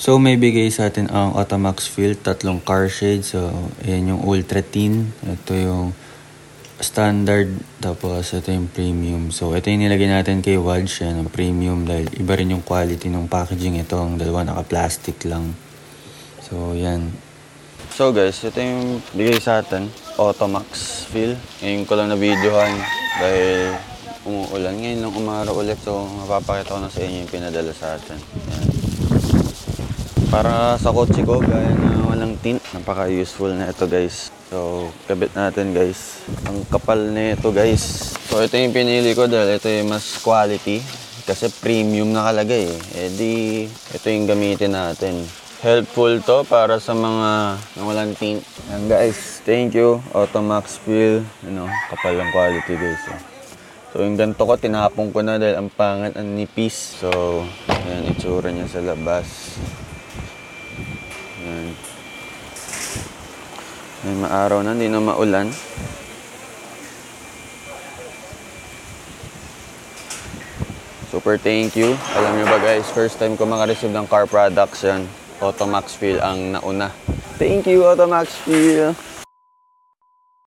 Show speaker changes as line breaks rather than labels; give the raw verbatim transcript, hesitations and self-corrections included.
So may bigay sa atin ang Automax Feel, tatlong car shade. So ayan yung Ultra Thin, ito yung Standard, tapos ito yung Premium. So ito yung nilagay natin kay Wadge, yan ang Premium dahil iba rin yung quality ng packaging. Ito ang dalawa naka-plastic lang. So yan. So guys, ito yung bigay sa atin, Automax Feel. Ngayon ko lang na videohan dahil umuulan. Ngayon lang umaraw ulit, so mapapakita ko na sa inyo yung pinadala sa atin. Yan. Para sa kotse ko, gaya na walang tint, napaka-useful na ito guys. So, kabit natin guys. Ang kapal na ito guys. So, ito yung pinili ko dahil ito yung mas quality. Kasi premium nakalagay eh. E di, ito yung gamitin natin. Helpful to para sa mga na walang tint. Yan guys, thank you. Automax Feel. You know, kapal ng quality guys. Eh. So, yung ganito ko, tinapong ko na dahil ang pangat, ang nipis. So, yan, itsura niya sa labas. Yan. May maaraw na, hindi na maulan. Super thank you. Alam niyo ba guys, first time ko makareceive ng car products yan. Automax Feel ang nauna. Thank you, Automax Feel.